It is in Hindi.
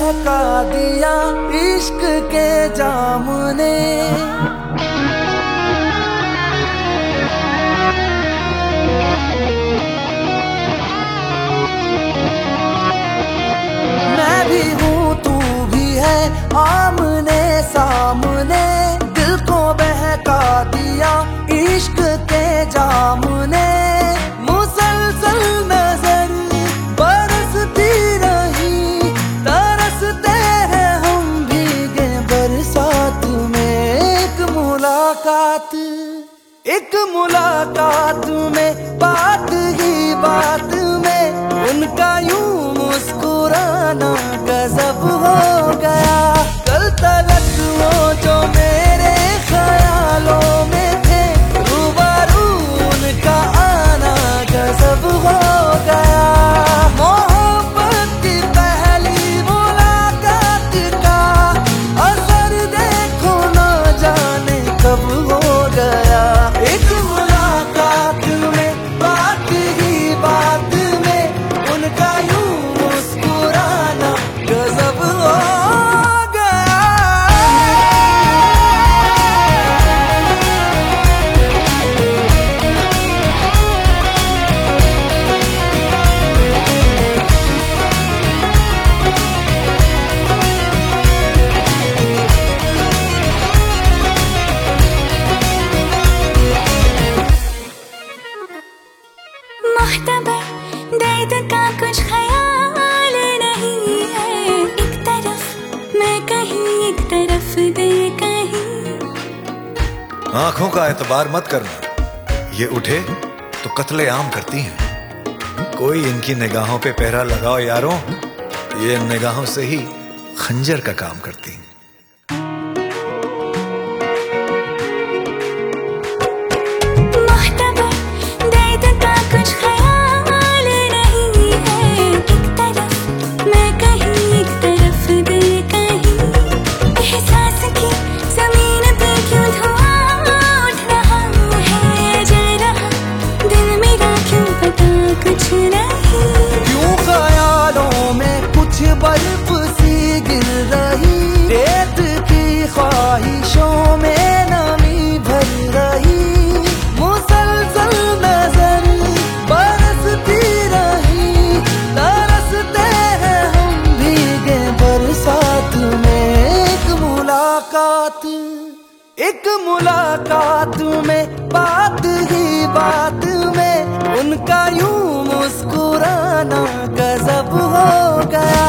बहका दिया इश्क के जाम ने। मैं भी हूँ तू भी है आमने सामने, दिल को बहका दिया इश्क के जाम ने। मुसलसल नजर बरसती रही, तरसते हैं हम भीगे बरसात में। एक मुलाकात में बात ही बात में उनका यूं मुस्कुराना गजब हो गया। कल तलक वो जो मेरे ख्यालों में थे, रूबरू उनका आना गजब हो गया। मोहब्बत की पहली मुलाकात का असर देखो ना जाने कब हो गया। एक मुलाकात में बात ही बात में उनका यूं मुस्कुराना गजब हो गया। दर्द का कुछ ख्याल नहीं है, एक तरफ मैं कहीं एक तरफ दिल कहीं। आंखों का एतबार मत करना, ये उठे तो कत्ले आम करती हैं। कोई इनकी निगाहों पे पहरा लगाओ यारों, ये इन निगाहों से ही खंजर का काम करती हैं। बर्फ सी गिर रही, रेत की ख्वाहिशों में नमी भर रही। मुसलसल नजर बरसती रही, तरसते हैं हम भीगे बरसात में। एक मुलाकात में बात ही बात में उनका यूं मुस्कुराना गजब हो गया।